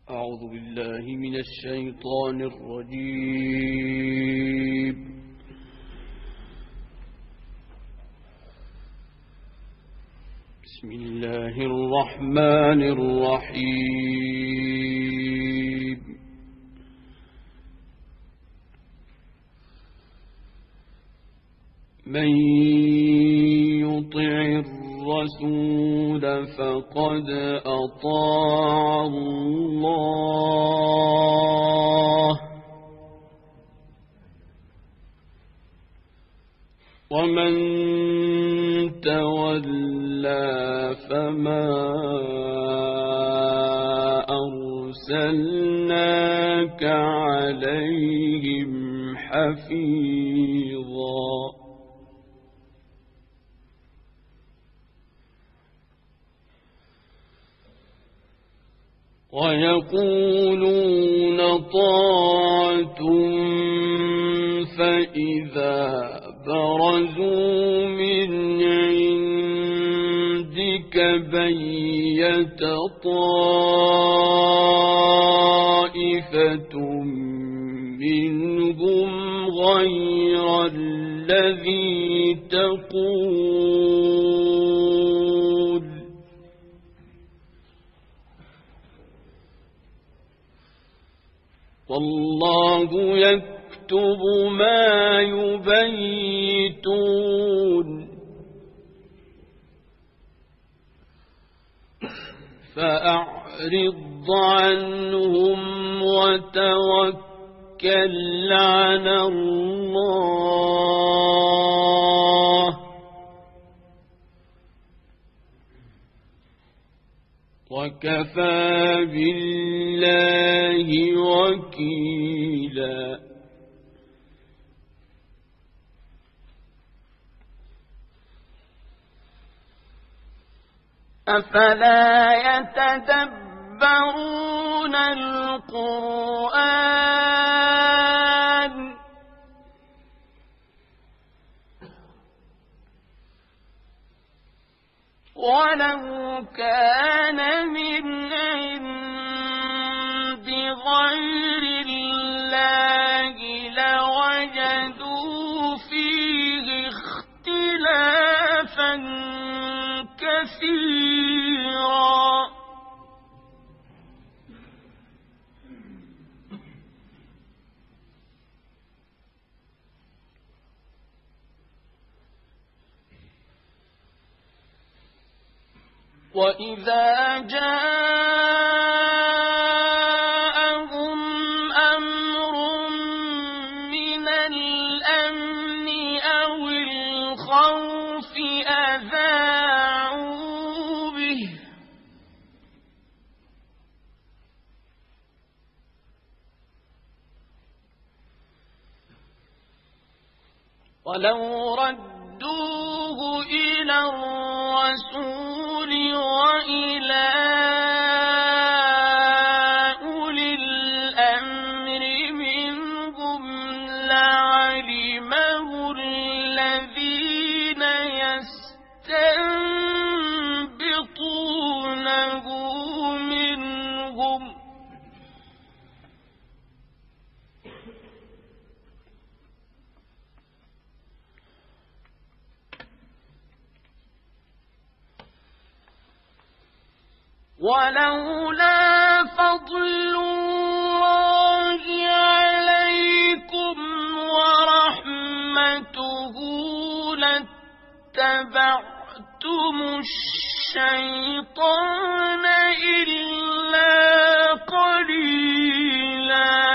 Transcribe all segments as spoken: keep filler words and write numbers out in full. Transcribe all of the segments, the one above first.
أعوذ بالله من الشيطان الرجيم. بسم الله الرحمن الرحيم. من يطع الرسول فقد أطاع الله، ومن تولى فما أرسلناك عليهم حفيظا. ويقولون طاعة فإذا برزوا من عندك بيت طائفة منهم غير الذي تقول، والله يكتب ما يبيتون. فأعرض عنهم وتوكل على الله، وكفى بالله وكيلا. أفلا يتدبرون القرآن ولو كان من عند غير الله لوجدوا فيه اختلافا كثيرا. وإذا جاءهم أمر من الأمن أو الخوف أذاعوا به، ولو ردوه إلى الرسول وإلى أولي الأمر منهم لعلمه الذين يستنبطونه منهم، ولولا فضل الله عليكم ورحمته لاتبعتم الشيطان إلا قليلا.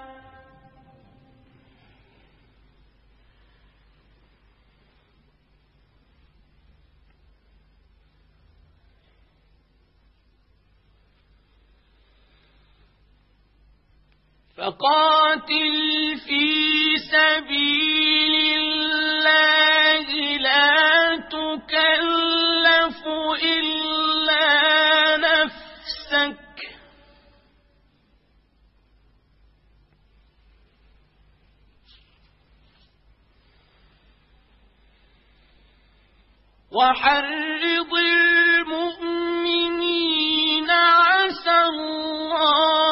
فقاتل في سبيل الله لا تكلف إلا نفسك، وحرض المؤمنين عسى الله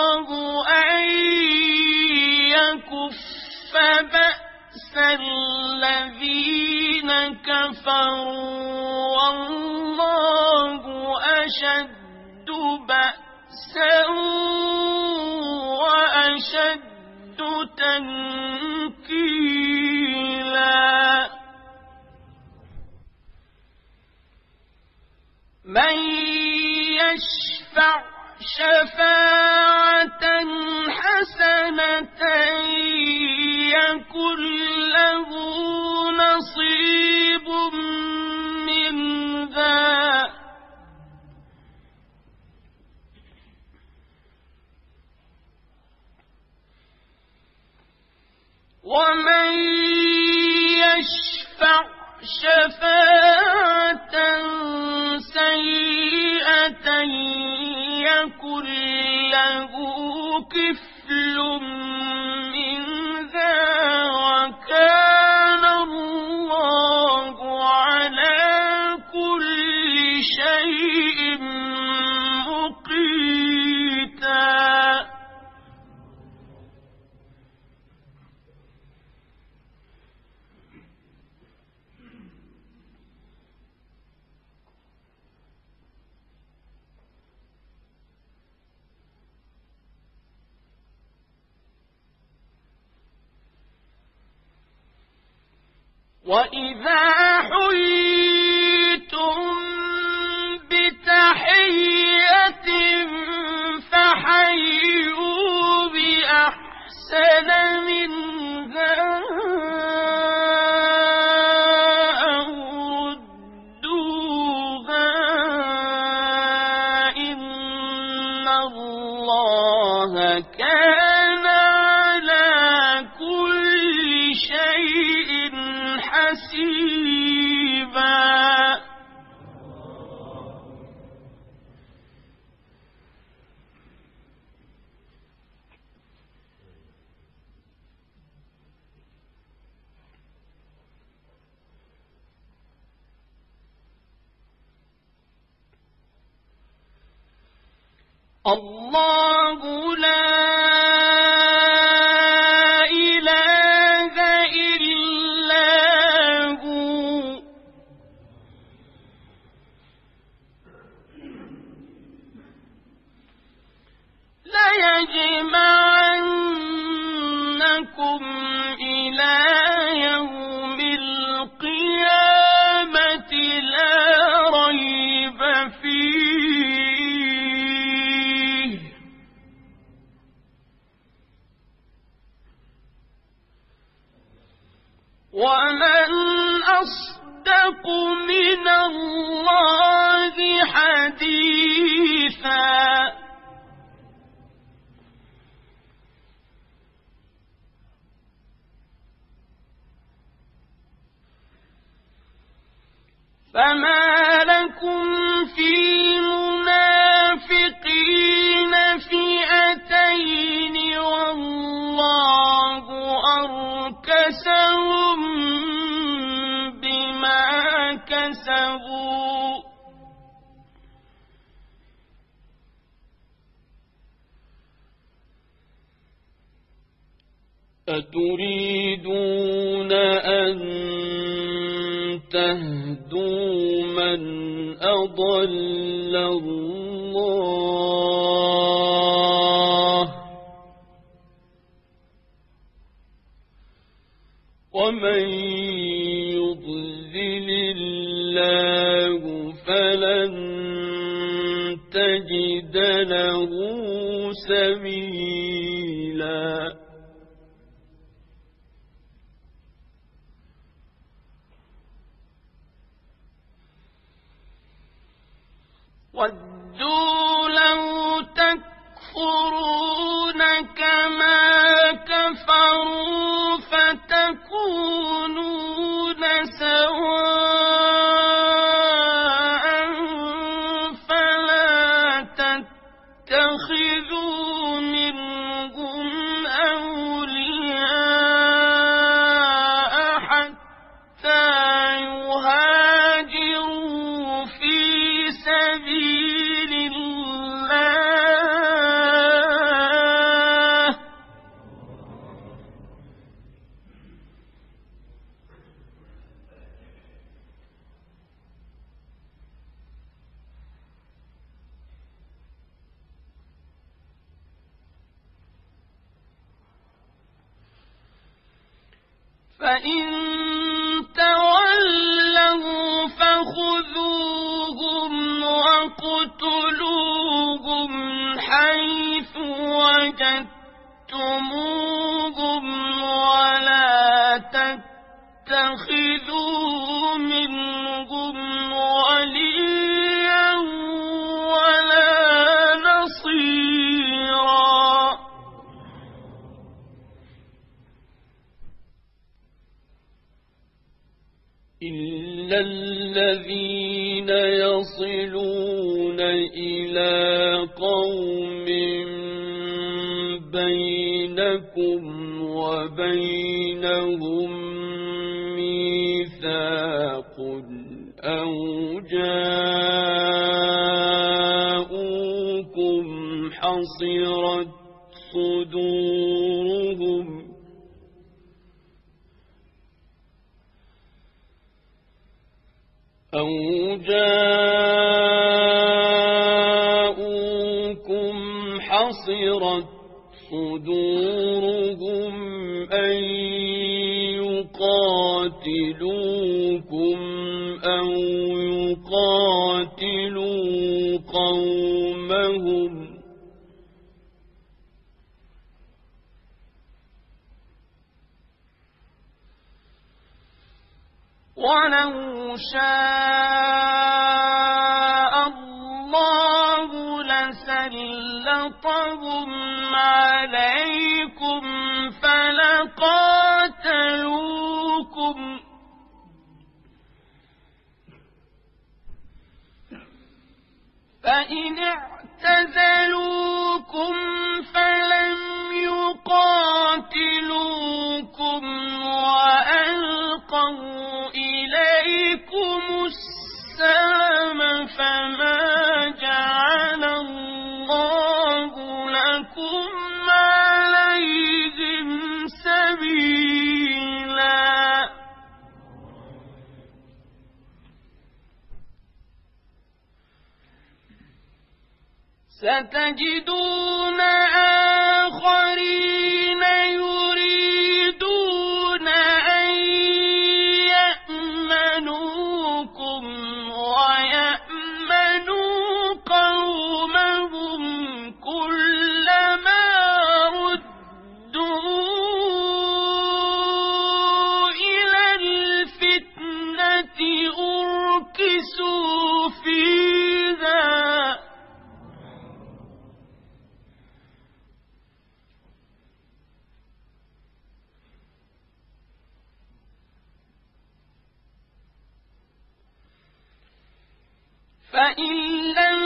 كفروا والله أشد بأسا وأشد تنكيلا من يشفع شفاعة حسنة يكن له نصيب منها ومن يشفع شفاعة سيئة يكن له كفل منها وكان الله على كل شيء مقيتا وَإِذَا حُيِّيتُم بِتَحِيَّةٍ فَحَيُّوا بِأَحْسَنَ مِنْهَا أَوْ رُدُّوهَا إِنَّ اللَّهَ كَانَ عَلَى كُلِّ شَيْءٍ حسيبا الله لا ليجمعنكم إلى يوم القيامة لا ريب فيه ومن أصدق من الله حديثا فما لكم في المنافقين فئتين والله أركسهم بما كسبوا أتريدون أن تهدوا من أضل الله ومن يضلل الله فلن تجد له سبيلا وَدُّوا لَوْ تَكْفُرُونَ كَمَا كَفَرُوا فَتَكُونُونَ سَوَاءً فَلَا تَتَّخِذُوا مِنْهُمْ أَوْلِيَاءَ حَتَّى يُهَاجِرُوا فِي سبيل الله فإن تولوا فخذوهم وَاقْتُلُوهُمْ حَيْثُ وَجَدتُّمُوهُمْ وَلَا تَتَّخِذُوا مِنْهُمْ وَلِيًّا وَلَا نَصِيرًا. إلا الذين يصلون إلى قوم بينكم وبينهم ميثاق أو جاءوكم حصرت صدورهم أو جاءوكم حصرت صدورهم أن يقاتلوكم أو يقاتلوا قومهم وَلَوْ شَاءَ اللَّهُ لَسَلَّطَهُمْ عَلَيْكُمْ فَلَقَاتَلُوكُمْ فَإِنِ اعْتَزَلُوكُمْ فَلَمْ يُقَاتِلُوكُمْ وَأَلْقَوْا إِلَيْكُمُ السَّلَمَ فَمَا جَعَلَ اللَّهُ لَكُمْ عَلَيْهِمْ سَبِيلًا. ستجدون آخرين يريدون أن يأمنوكم ويأمنوا قومهم كلما ردوا إلى الفتنة أركسوا فيها فإن لم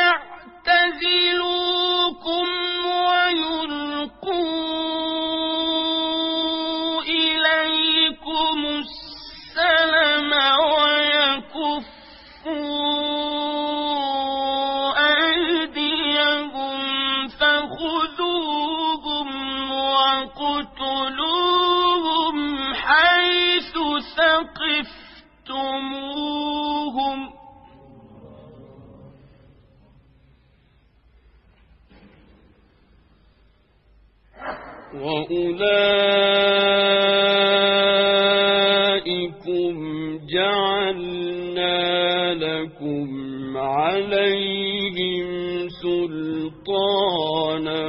يعتزلوكم ويلقوا إليكم السلم ويكفوا أيديهم فخذوهم واقتلوهم حيث ثقفتموهم وأولئكم جعلنا لكم عليهم سلطانا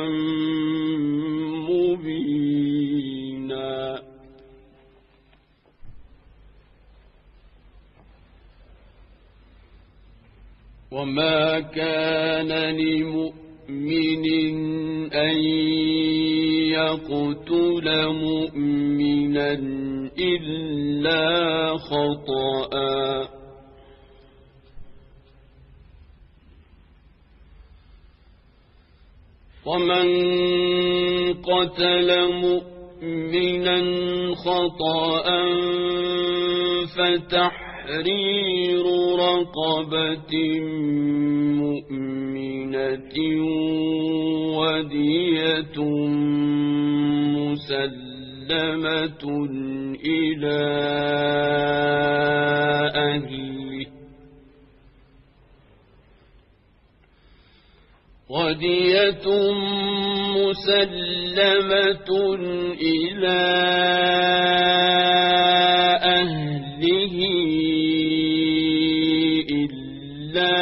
مبينا. وما كان لمؤمن أن يقتل مؤمنا إلا خطأ ومن قتل مؤمنا خطأ فتحرير رقبة مؤمنة ودية مسلمة إلى أهله ودية مسلمة إلى به إلا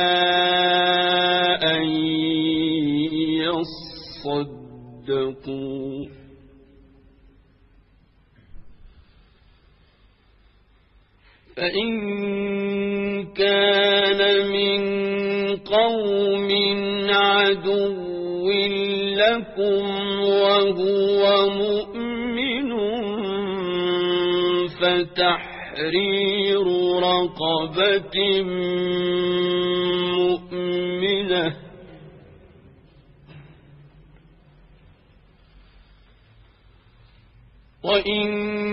أن يصدقوا فإن كان من قوم عدو لكم وهو مؤمن فتحرير رقبة مؤمنة وإن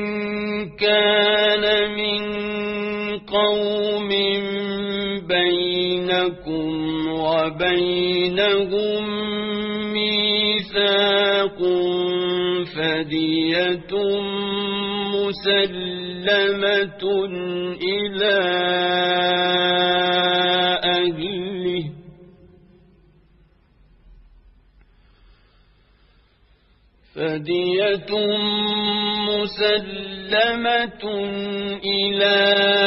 كان من قوم بينكم وبينهم ميثاق فدية مسلمة إلى أهله فدية مسلمة إلى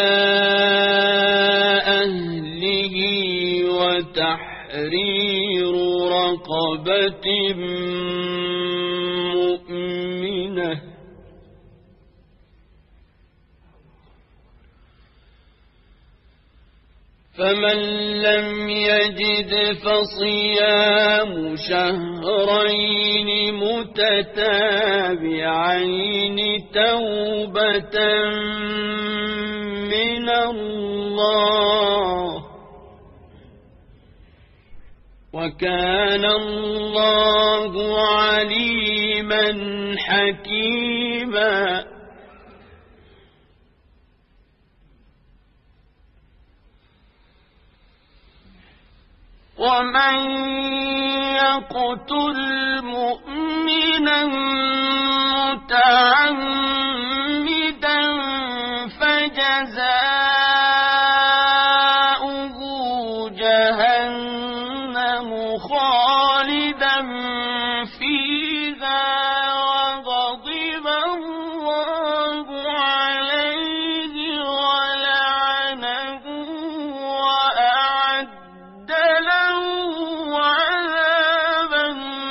أهله وتحرير رقبة مؤمنة فمن لم يجد فصيام شهرين متتابعين توبة من الله وكان الله عليما حكيما ومن يقتل مؤمنا متعمدا فجزاؤه جهنم خالدا فيها وغضب الله عليه ولعنه وأعد له عذابا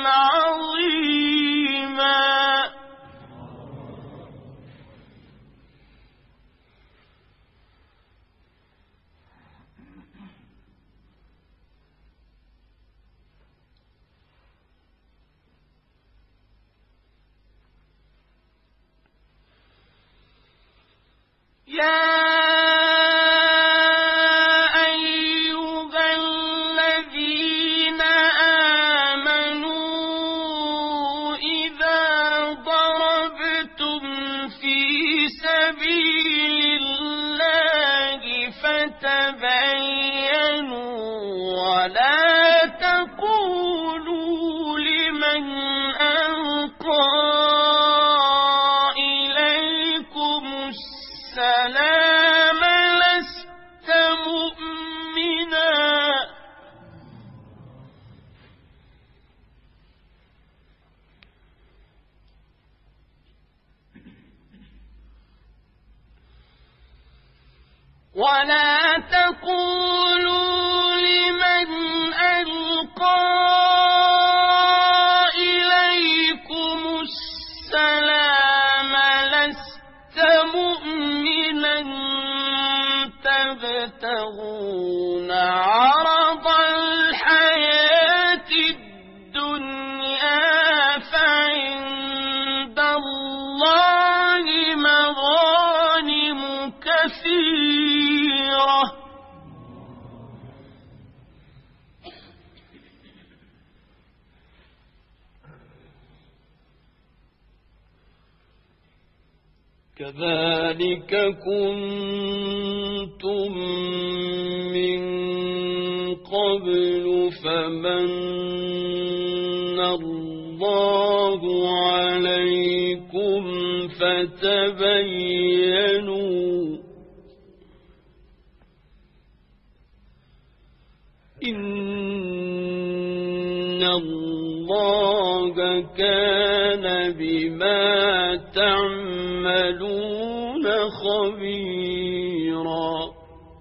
عظيما يا أيها الذين آمنوا إذا ضربتم في سبيل الله فتبينوا ولا تقولوا لمن ألقى السلام لست مؤمنا ولا تقولوا لمن ألقى إليكم السلام لست مؤمنا تبتغون عرض الحياة الدنيا فعند الله مغانم كثيرة كذلك كنتم من قبل فمن الله عليكم فتبينوا إن الله كان بما تعملون خبيرا.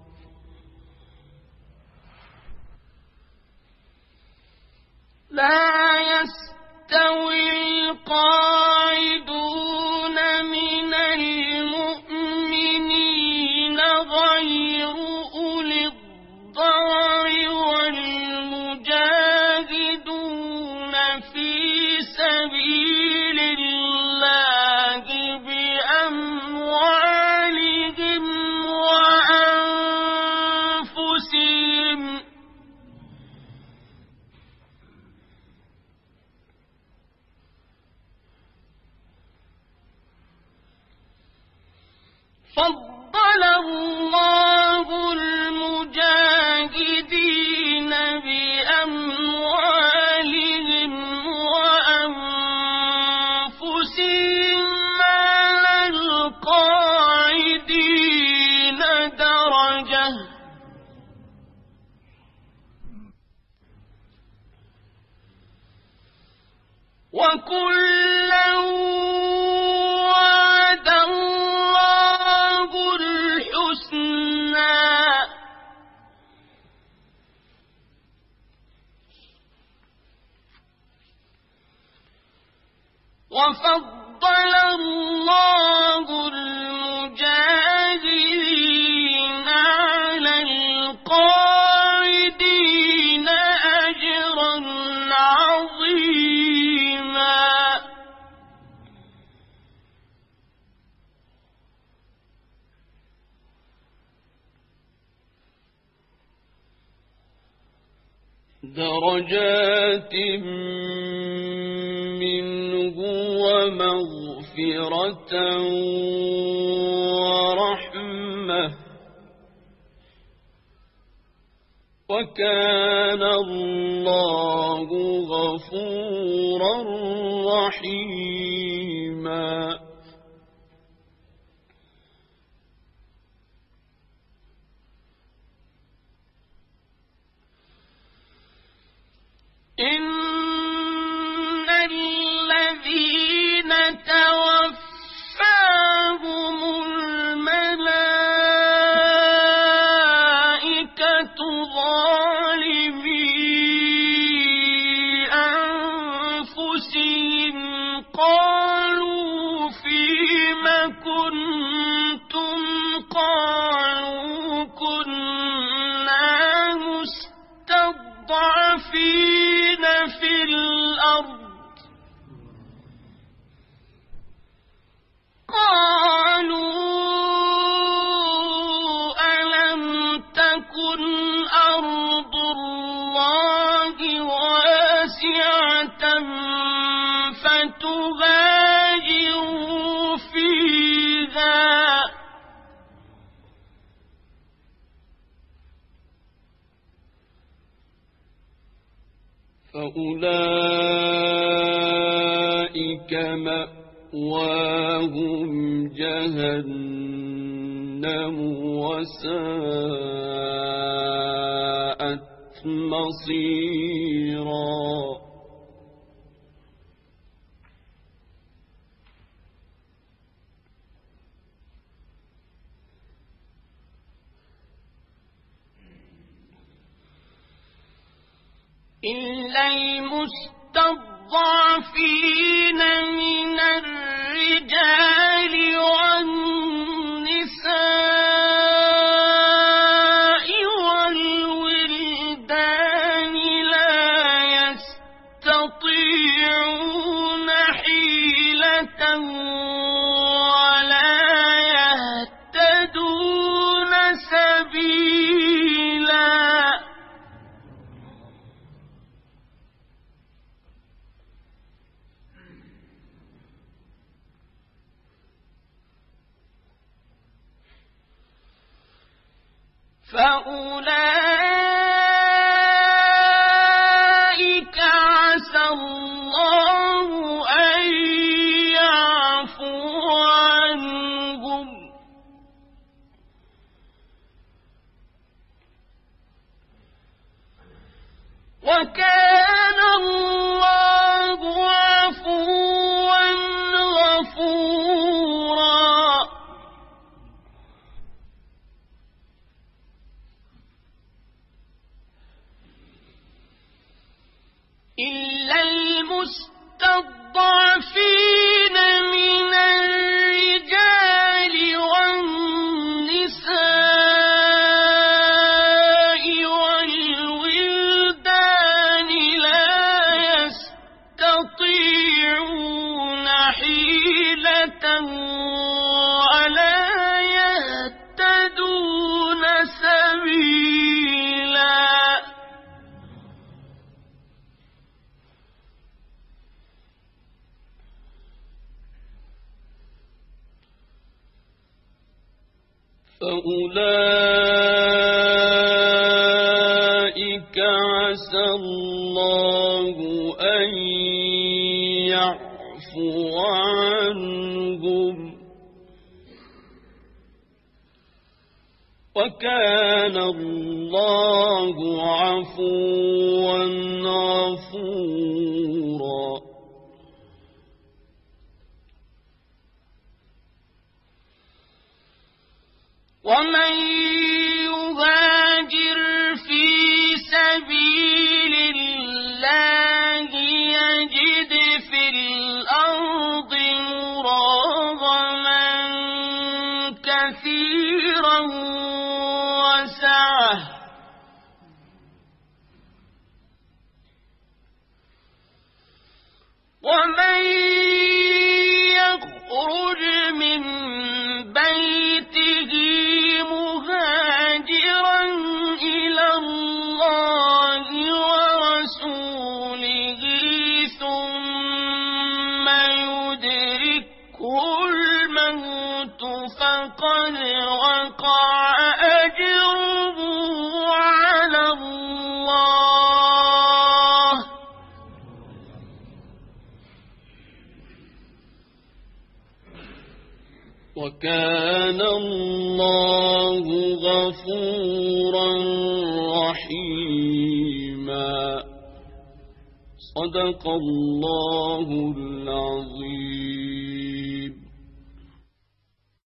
لا يستوي القاعدون من المؤمنين غير أولي الضرر والمجاهدون في سبيل الله بأموالهم وأنفسهم فضل الله المجاهدين بأموالهم وأنفسهم على القاعدين درجة وكلا وعد الله الحسنى وفضل الله المجاهدين على القاعدين أجرا عظيما. درجات منه ومغفرة ورحمة وكان الله غفورا رحيما. إن الذين توفاهم الملائكة ظالمي أنفسهم قالوا فيم كنتم قالوا كنا مستضعفين في الأرض قالوا ألم تكن أرض الله واسعة فتهاجروا فيها فأولئك مأواهم جهنم وساءت مصيرا. إلا المستضعفين من الرجال والنساء والولدان لا يستطيعون حيلة ولا يهتدون سبيلا. فأولئك عسى الله أن يعفو عنهم وكان الله عفوا غفورا. المستضعفين من الرجال والنساء والولدان لا يستطيعون حيلة ولا يهتدون سبيلا فأولئك عسى الله أن يعفو عنهم وكان الله عفوا غفورا ومن يهاجر في سبيل الله يجد في الأرض مراغما كثيرا وسعة ومن يخرج من بيته مهاجرا إلى الله ورسوله ثم يدركه الموت فقد وقع أجره على الله وكان الله غفورا رحيما. صدق الله العظيم.